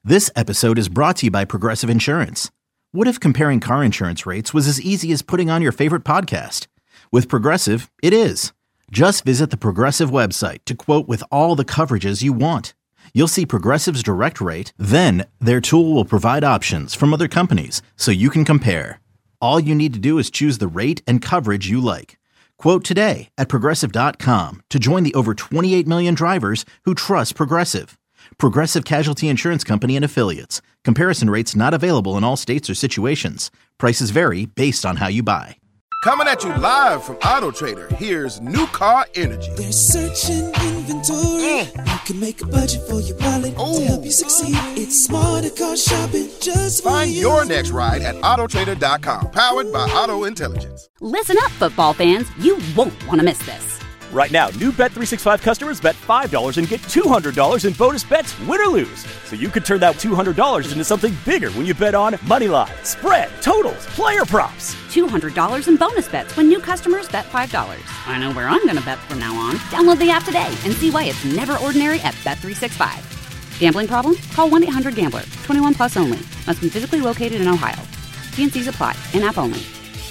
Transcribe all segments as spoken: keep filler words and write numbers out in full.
This episode is brought to you by Progressive Insurance. What if comparing car insurance rates was as easy as putting on your favorite podcast? With Progressive, it is. Just visit the Progressive website to quote with all the coverages you want. You'll see Progressive's direct rate, then their tool will provide options from other companies so you can compare. All you need to do is choose the rate and coverage you like. Quote today at progressive dot com to join the over twenty-eight million drivers who trust Progressive. Progressive Casualty Insurance Company and Affiliates. Comparison rates not available in all states or situations. Prices vary based on how you buy. Coming at you live from Auto Trader, here's New Car Energy. They're searching inventory. Mm. You can make a budget for your wallet Ooh. To help you succeed. It's smarter car shopping just for Find you. your next ride at auto trader dot com. Powered by Auto Intelligence. Listen up, football fans. You won't want to miss this. Right now, new Bet three sixty-five customers bet five dollars and get two hundred dollars in bonus bets, win or lose. So you could turn that two hundred dollars into something bigger when you bet on money line, spread, totals, player props. two hundred dollars in bonus bets when new customers bet five dollars. I know where I'm going to bet from now on. Download the app today and see why it's never ordinary at Bet three sixty-five. Gambling problem? Call one eight hundred gambler. twenty-one plus only. Must be physically located in Ohio. T and C's apply. In-app only.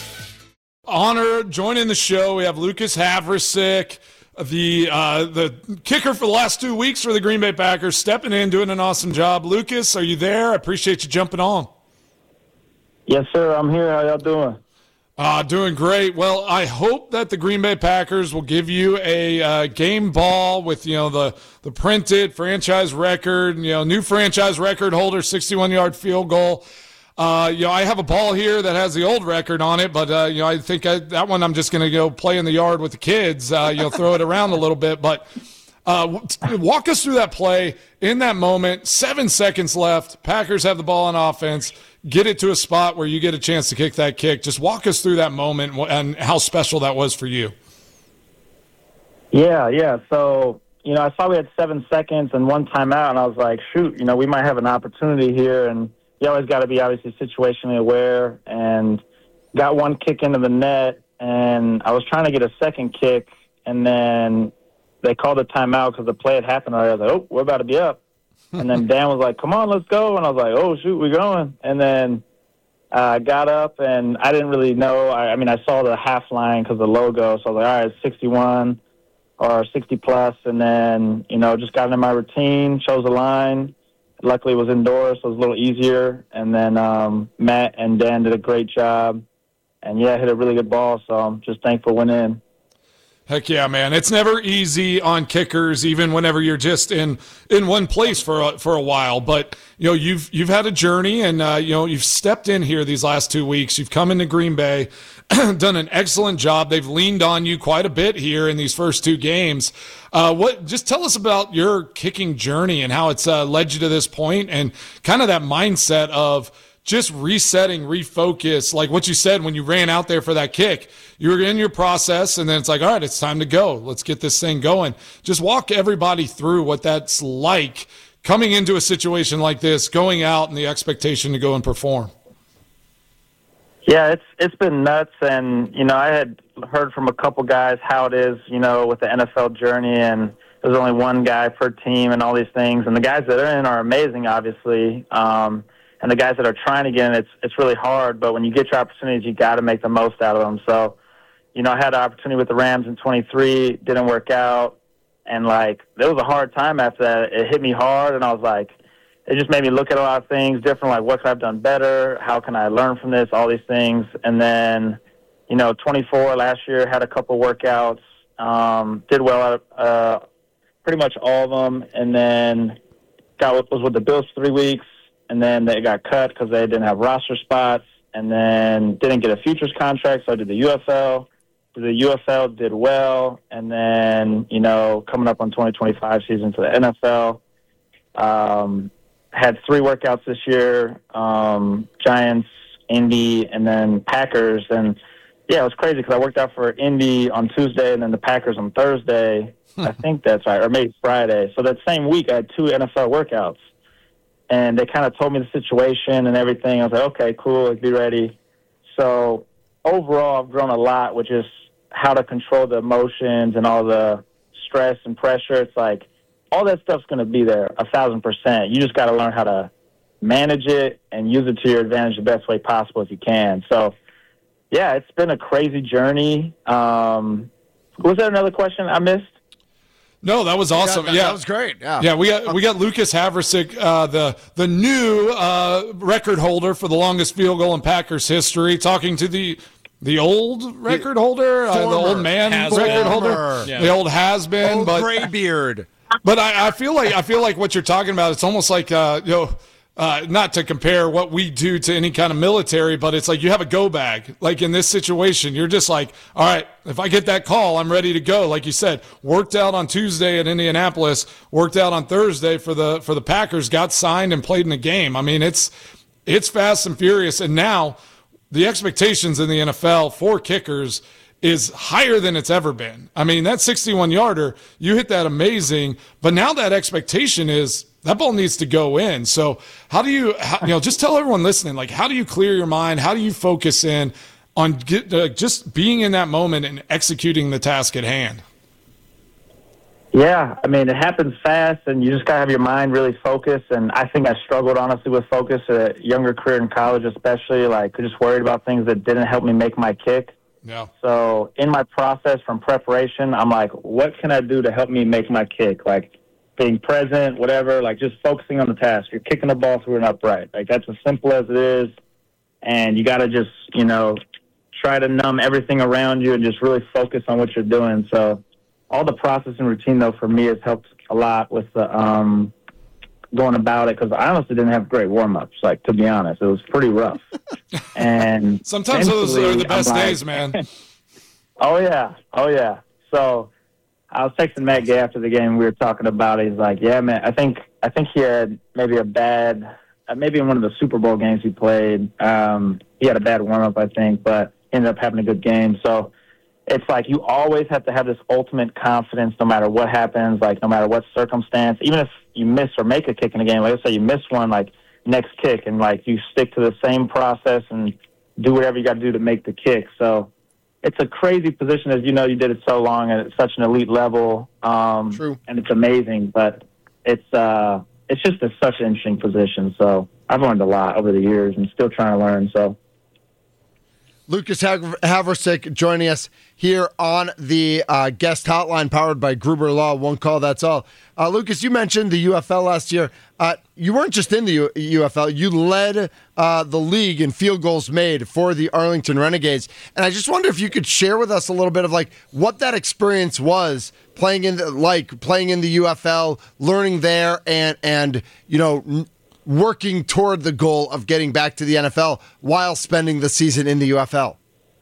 Honor joining the show. We have Lucas Havrisik, the uh, the kicker for the last two weeks for the Green Bay Packers, stepping in, doing an awesome job. Lucas, are you there? I appreciate you jumping on. Yes, sir. I'm here. How y'all doing? Uh, doing great. Well, I hope that the Green Bay Packers will give you a uh, game ball with, you know, the, the printed franchise record, you know, new franchise record holder, sixty-one-yard field goal. Uh, you know, I have a ball here that has the old record on it, but, uh, you know, I think I, that one I'm just going to go play in the yard with the kids, uh, you know, throw it around a little bit. But uh, walk us through that play in that moment. Seven seconds left. Packers have the ball on offense. Get it to a spot where you get a chance to kick that kick. Just walk us through that moment and how special that was for you. Yeah, yeah. So, you know, I saw we had seven seconds and one timeout, and I was like, shoot, you know, we might have an opportunity here. And you always got to be obviously situationally aware, and got one kick into the net, and I was trying to get a second kick, and then they called a timeout because the play had happened already. I was like, oh, we're about to be up. And then Dan was like, come on, let's go. And I was like, oh, shoot, we're going. And then I uh, got up, and I didn't really know. I, I mean, I saw the half line because of the logo, so I was like, all right, it's sixty-one or sixty plus, and then, you know, just got into my routine, chose a line. Luckily, it was indoors, so it was a little easier. And then um, Matt and Dan did a great job. And, yeah, hit a really good ball, so I'm just thankful went in. Heck yeah, man. It's never easy on kickers, even whenever you're just in, in one place for a, for a while. But, you know, you've you've had a journey, and, uh, you know, you've stepped in here these last two weeks. You've come into Green Bay, done an excellent job. They've leaned on you quite a bit here in these first two games. Uh, what? Just tell us about your kicking journey and how it's uh, led you to this point, and kind of that mindset of just resetting, refocus, like what you said when you ran out there for that kick. You were in your process, and then it's like, all right, it's time to go. Let's get this thing going. Just walk everybody through what that's like coming into a situation like this, going out, and the expectation to go and perform. Yeah, it's it's been nuts, and, you know, I had heard from a couple guys how it is, you know, with the N F L journey, and there's only one guy per team and all these things, and the guys that are in are amazing, obviously, um, and the guys that are trying to get in, it's, it's really hard, but when you get your opportunities, you got to make the most out of them. So, you know, I had an opportunity with the Rams in twenty-three, didn't work out, and, like, there was a hard time after that. It hit me hard, and I was like, it just made me look at a lot of things different, like what could I have done better, how can I learn from this, all these things. And then, you know, twenty-four last year, had a couple workouts, um, did well at uh, pretty much all of them, and then got was with the Bills for three weeks, and then they got cut because they didn't have roster spots, and then didn't get a futures contract, so I did the U F L. Did the U F L, did well, and then, you know, coming up on twenty twenty-five season to the N F L. Um, had three workouts this year, um, Giants, Indy, and then Packers. And, yeah, it was crazy because I worked out for Indy on Tuesday and then the Packers on Thursday. I think that's right, or maybe Friday. So that same week I had two N F L workouts. And they kind of told me the situation and everything. I was like, okay, cool, be ready. So overall I've grown a lot with just how to control the emotions and all the stress and pressure. It's like all that stuff's going to be there a thousand percent. You just got to learn how to manage it and use it to your advantage the best way possible if you can. So, yeah, it's been a crazy journey. Um, was there another question I missed? No, that was awesome. Yeah, that, yeah, that was great. Yeah, yeah. We got we got Lucas Havrisik, uh, the the new uh, record holder for the longest field goal in Packers history, talking to the the old record holder, uh, the old man record holder, yeah. the old has been, old but graybeard. But I, I feel like I feel like what you're talking about. It's almost like uh, you know. Uh, not to compare what we do to any kind of military, but it's like you have a go bag. Like in this situation, you're just like, all right, if I get that call, I'm ready to go. Like you said, worked out on Tuesday at Indianapolis, worked out on Thursday for the for the Packers, got signed and played in the game. I mean, it's it's fast and furious. And now the expectations in the N F L for kickers is higher than it's ever been. I mean, that sixty-one yarder, you hit that amazing, but now that expectation is that ball needs to go in. So how do you, how, you know, just tell everyone listening, like, how do you clear your mind? How do you focus in on get, uh, just being in that moment and executing the task at hand? Yeah, I mean, it happens fast, and you just got to have your mind really focused. And I think I struggled, honestly, with focus at a younger career in college, especially, like, just worried about things that didn't help me make my kick. Yeah. So in my process from preparation, I'm like, what can I do to help me make my kick? Like, being present, whatever, like just focusing on the task. You're kicking the ball through an upright. Like, that's as simple as it is. And you got to just, you know, try to numb everything around you and just really focus on what you're doing. So all the process and routine, though, for me has helped a lot with the um, going about it, because I honestly didn't have great warm-ups, like, to be honest. It was pretty rough. And sometimes those are the best like, days, man. Oh, yeah. Oh, yeah. So I was texting Matt Gay after the game. We were talking about it. He's like, yeah, man, I think I think he had maybe a bad, maybe in one of the Super Bowl games he played, um, he had a bad warm-up, I think, but ended up having a good game. So it's like you always have to have this ultimate confidence no matter what happens, like no matter what circumstance. Even if you miss or make a kick in a game, like let's say you miss one, like next kick, and like you stick to the same process and do whatever you got to do to make the kick. So it's a crazy position, as you know, you did it so long and at such an elite level. Um, True. And it's amazing, but it's uh, it's just a, such an interesting position. So I've learned a lot over the years and still trying to learn. So Lucas Havrisik joining us here on the uh, guest hotline powered by Gruber Law. One call, that's all. Uh, Lucas, you mentioned the U F L last year. Uh, you weren't just in the U- UFL. You led uh, the league in field goals made for the Arlington Renegades. And I just wonder if you could share with us a little bit of like what that experience was playing in the, like playing in the U F L, learning there, and and you know. N- working toward the goal of getting back to the N F L while spending the season in the U F L.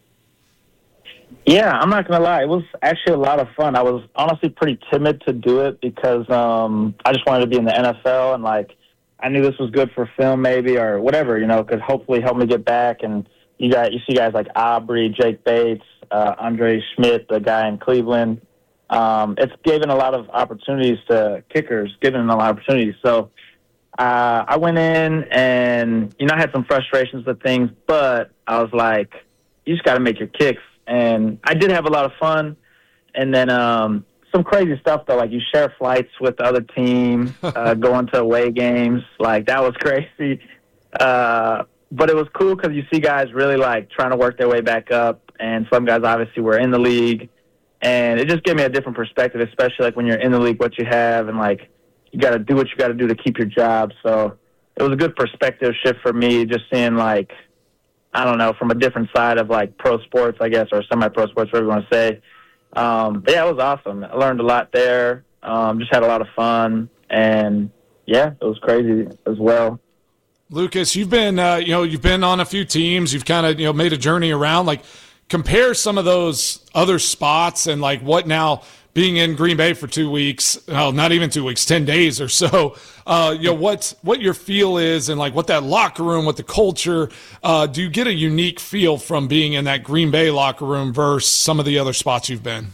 Yeah, I'm not going to lie. It was actually a lot of fun. I was honestly pretty timid to do it because um, I just wanted to be in the N F L, and, like, I knew this was good for film maybe or whatever, you know, could hopefully help me get back. And you got you see guys like Aubrey, Jake Bates, uh, Andre Schmidt, the guy in Cleveland. Um, it's given a lot of opportunities to kickers, given them a lot of opportunities. So Uh, I went in and, you know, I had some frustrations with things, but I was like, you just got to make your kicks. And I did have a lot of fun. And then um, some crazy stuff, though, like you share flights with the other team, uh, going to away games. Like, that was crazy. Uh, but it was cool because you see guys really, like, trying to work their way back up. And some guys obviously were in the league. And it just gave me a different perspective, especially, like, when you're in the league, what you have, and, like, you got to do what you got to do to keep your job. So it was a good perspective shift for me, just seeing, like, I don't know, from a different side of, like, pro sports, I guess, or semi-pro sports, whatever you want to say. Um, but, yeah, it was awesome. I learned a lot there. Um, just had a lot of fun. And, yeah, it was crazy as well. Lucas, you've been, uh, you know, you've been on a few teams. You've kind of, you know, made a journey around. Like, compare some of those other spots and, like, what now – being in Green Bay for two weeks, well, not even two weeks, ten days or so, uh, you know, what what your feel is and, like, what that locker room, what the culture, uh, do you get a unique feel from being in that Green Bay locker room versus some of the other spots you've been?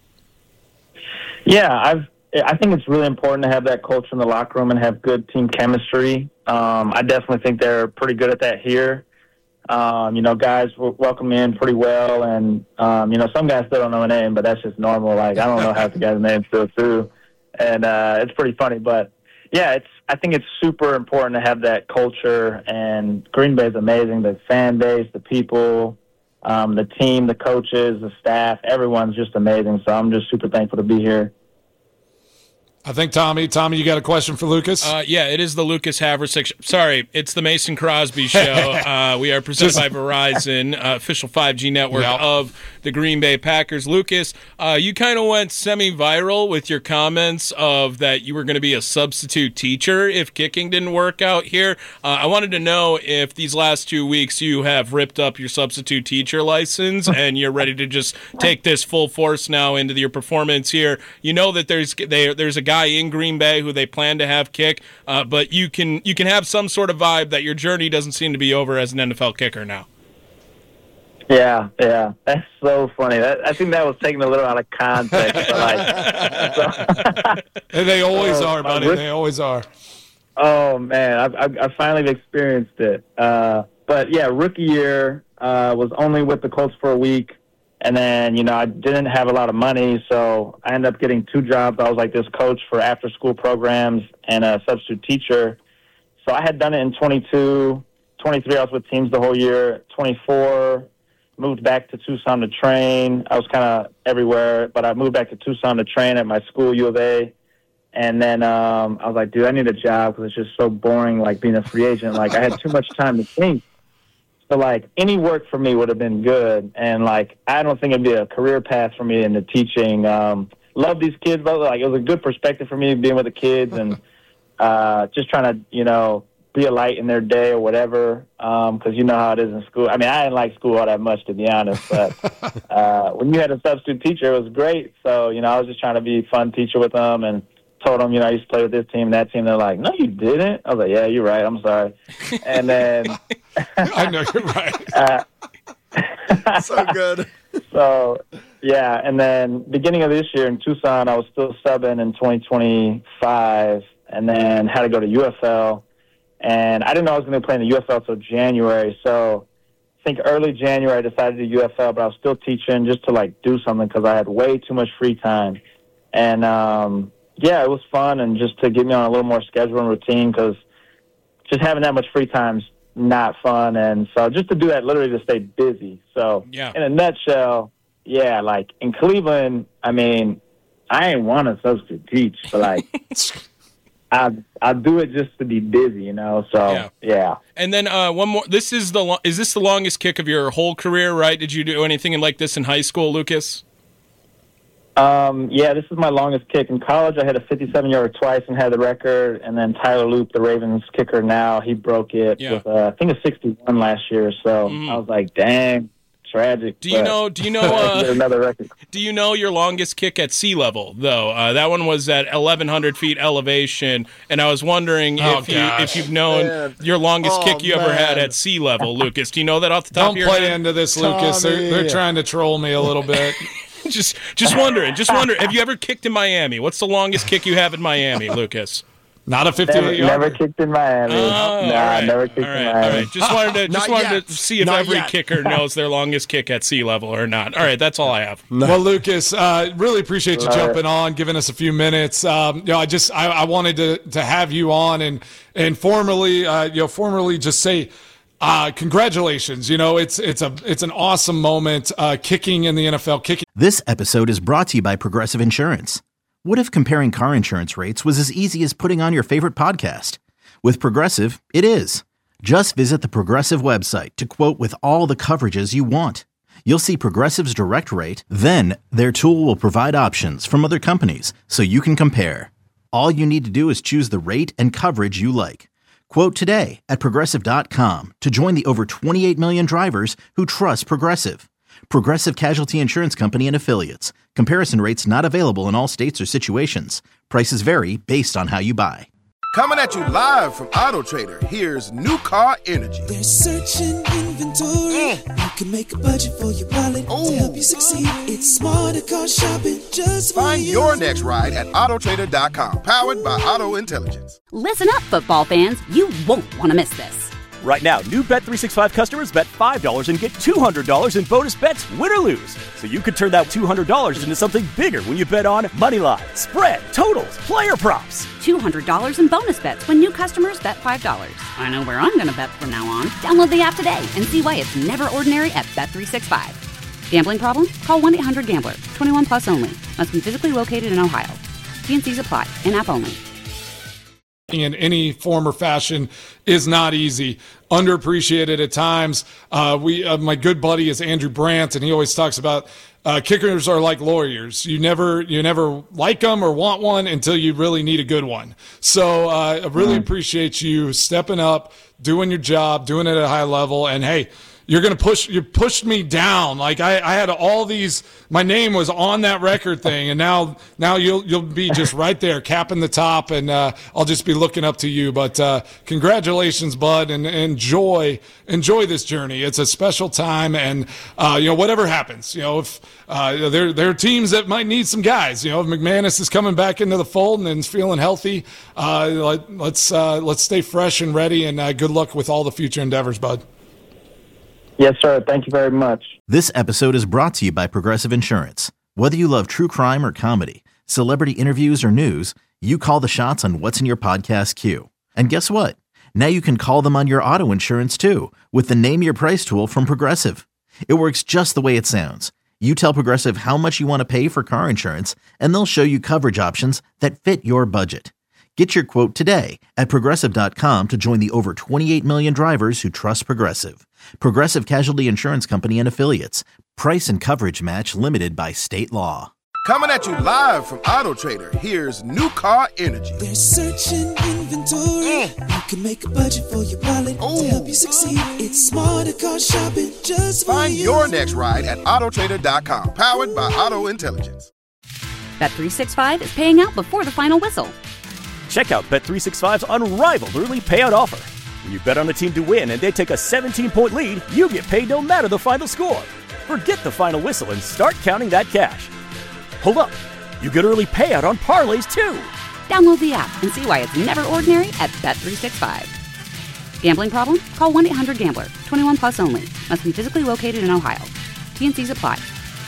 Yeah, I've, I think it's really important to have that culture in the locker room and have good team chemistry. Um, I definitely think they're pretty good at that here. Um, you know, guys welcome me in pretty well, and, um, you know, some guys still don't know a name, but that's just normal. Like, I don't know half the guys' names still, too, and uh, it's pretty funny. But, yeah, it's I think it's super important to have that culture, and Green Bay is amazing. The fan base, the people, um, the team, the coaches, the staff, everyone's just amazing. So I'm just super thankful to be here. I think, Tommy, Tommy, you got a question for Lucas? Uh, yeah, it is the Lucas Haversick. Sorry, it's the Mason Crosby Show. uh, we are presented by Verizon, uh, official five G network yep. of the Green Bay Packers. Lucas, uh, you kind of went semi-viral with your comments of that you were going to be a substitute teacher if kicking didn't work out here. Uh, I wanted to know if these last two weeks you have ripped up your substitute teacher license and you're ready to just take this full force now into your performance here. You know that there's they, there's a guy in Green Bay who they plan to have kick, uh, but you can you can have some sort of vibe that your journey doesn't seem to be over as an N F L kicker now. Yeah, yeah, that's so funny. That, I think that was taken a little out of context. But like, so, and they always uh, are, buddy. They always are. Oh man, I, I, I finally experienced it. Uh, but yeah, rookie year uh, was only with the Colts for a week. And then, you know, I didn't have a lot of money, so I ended up getting two jobs. I was like this coach for after-school programs and a substitute teacher. So I had done it in twenty-two, twenty-three, I was with teams the whole year. twenty-four, moved back to Tucson to train. I was kind of everywhere, but I moved back to Tucson to train at my school, U of A. And then um, I was like, dude, I need a job because it's just so boring, like being a free agent. Like, I had too much time to think. So, like, any work for me would have been good. And, like, I don't think it'd be a career path for me into teaching. Um, love these kids, but, like, it was a good perspective for me being with the kids and uh, just trying to, you know, be a light in their day or whatever, because um, you know how it is in school. I mean, I didn't like school all that much, to be honest, but uh, when you had a substitute teacher, it was great. So, you know, I was just trying to be a fun teacher with them and told them, you know, I used to play with this team, that team. They're like, no, you didn't. I was like, yeah, you're right. I'm sorry. And then I know you're right. uh, so good. So, yeah. And then beginning of this year in Tucson, I was still subbing in twenty twenty-five and then had to go to U F L. And I didn't know I was going to play in the U F L until January. So I think early January I decided to do U F L, but I was still teaching just to, like, do something because I had way too much free time. And, um, yeah, it was fun and just to get me on a little more schedule and routine because just having that much free time is not fun. And so just to do that literally to stay busy. So yeah. In a nutshell, yeah, like in Cleveland, I mean, I ain't want to substitute teach, but like I I do it just to be busy, you know. So yeah. yeah. And then uh, one more. This is the lo- is this the longest kick of your whole career? Right? Did you do anything like this in high school, Lucas? Um, yeah, this is my longest kick. In college, I hit a fifty-seven-yarder twice and had the record. And then Tyler Loop, the Ravens kicker now, he broke it yeah. with, uh, I think, a sixty-one last year. So mm. I was like, dang, tragic. Do you know? Do you know? Uh, another record. Do you know your longest kick at sea level though? Uh, that one was at eleven hundred feet elevation, and I was wondering oh, if you gosh. if you've known man. your longest oh, kick you man. ever had at sea level, Lucas. Do you know that off the top Don't of your play head? into this, Lucas. They're, they're trying to troll me a little bit. just just wondering, just wondering. Have you ever kicked in Miami? What's the longest kick you have in Miami, Lucas? Not a fifty-eight Never, yarder. never kicked in Miami. Oh, nah, all right. never kicked all right, in Miami. All right. Just wanted to just Not wanted yet. to see if Not every yet. kicker knows their longest kick at sea level or not. All right, that's all I have. Well, Lucas, uh, really appreciate you All jumping right. on, giving us a few minutes. Um, you know, I just I, I wanted to to have you on and and formally, uh, you know, formally just say. Uh, congratulations. You know, it's it's a it's an awesome moment uh, kicking in the N F L. Kicking. This episode is brought to you by Progressive Insurance. What if comparing car insurance rates was as easy as putting on your favorite podcast? With Progressive, it is. Just visit the Progressive website to quote with all the coverages you want. You'll see Progressive's direct rate, then their tool will provide options from other companies so you can compare. All you need to do is choose the rate and coverage you like. Quote today at Progressive dot com to join the over twenty-eight million drivers who trust Progressive. Progressive Casualty Insurance Company and Affiliates. Comparison rates not available in all states or situations. Prices vary based on how you buy. Coming at you live from Auto Trader, here's New Car Energy. There's searching inventory. You can make a budget for your wallet Ooh. to help you succeed. It's smarter car shopping just for Find you. your next ride at Auto Trader dot com, powered by Auto Intelligence. Listen up, football fans. You won't want to miss this. Right now, new Bet three sixty-five customers bet five dollars and get two hundred dollars in bonus bets, win or lose. So you could turn that two hundred dollars into something bigger when you bet on money line, spread, totals, player props. two hundred dollars in bonus bets when new customers bet five dollars. I know where I'm going to bet from now on. Download the app today and see why it's never ordinary at Bet three sixty-five. Gambling problem? Call one eight hundred gambler. twenty-one plus only. Must be physically located in Ohio. T and C's apply. In-app only. In any form or fashion is not easy. Underappreciated at times. Uh, we, uh, my good buddy is Andrew Brandt, and he always talks about uh, kickers are like lawyers. You never, you never like them or want one until you really need a good one. So uh, I really appreciate you stepping up, doing your job, doing it at a high level, and hey. You're going to push, you pushed me down. Like I, I had all these, my name was on that record thing. And now, now you'll, you'll be just right there capping the top and, uh, I'll just be looking up to you. But, uh, congratulations, bud, and, and enjoy, enjoy this journey. It's a special time. And, uh, you know, whatever happens, you know, if, uh, there, there are teams that might need some guys, you know, if McManus is coming back into the fold and is feeling healthy, uh, let, let's, uh, let's stay fresh and ready, and, uh, good luck with all the future endeavors, bud. Yes, sir. Thank you very much. This episode is brought to you by Progressive Insurance. Whether you love true crime or comedy, celebrity interviews or news, you call the shots on what's in your podcast queue. And guess what? Now you can call them on your auto insurance too with the Name Your Price tool from Progressive. It works just the way it sounds. You tell Progressive how much you want to pay for car insurance, and they'll show you coverage options that fit your budget. Get your quote today at Progressive dot com to join the over twenty-eight million drivers who trust Progressive. Progressive Casualty Insurance Company and Affiliates. Price and coverage match limited by state law. Coming at you live from Auto Trader, here's New Car Energy. They're searching inventory. Mm. You can make a budget for your wallet Ooh. To help you succeed. It's smarter car shopping just for Find you. your next ride at Auto Trader dot com. Powered by Auto Intelligence. Bet three sixty-five is paying out before the final whistle. Check out Bet three sixty-five's unrivaled early payout offer. When you bet on a team to win and they take a seventeen-point lead, you get paid no matter the final score. Forget the final whistle and start counting that cash. Hold up. You get early payout on parlays, too. Download the app and see why it's never ordinary at Bet three sixty-five. Gambling problem? Call one eight hundred gambler. twenty-one plus only. Must be physically located in Ohio. T and C's apply.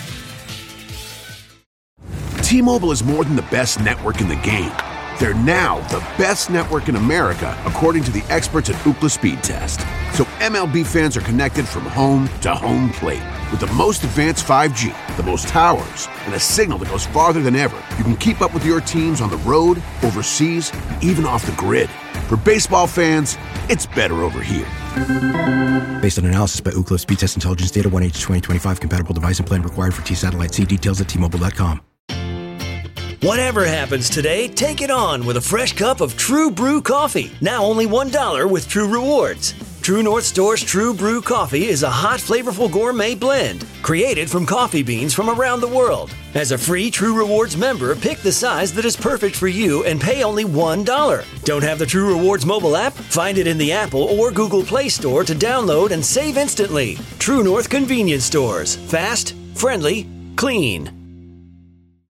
T-Mobile is more than the best network in the game. They're now the best network in America, according to the experts at Ookla Speed Test. So M L B fans are connected from home to home plate. With the most advanced five G, the most towers, and a signal that goes farther than ever, you can keep up with your teams on the road, overseas, and even off the grid. For baseball fans, it's better over here. Based on analysis by Ookla Speed Test Intelligence Data, one H twenty twenty-five compatible device and plan required for T-Satellite. See details at T Mobile dot com. Whatever happens today, take it on with a fresh cup of True Brew coffee. Now only one dollar with True Rewards. True North Store's True Brew coffee is a hot, flavorful gourmet blend created from coffee beans from around the world. As a free True Rewards member, pick the size that is perfect for you and pay only one dollar. Don't have the True Rewards mobile app? Find it in the Apple or Google Play Store to download and save instantly. True North Convenience Stores. Fast, friendly, clean.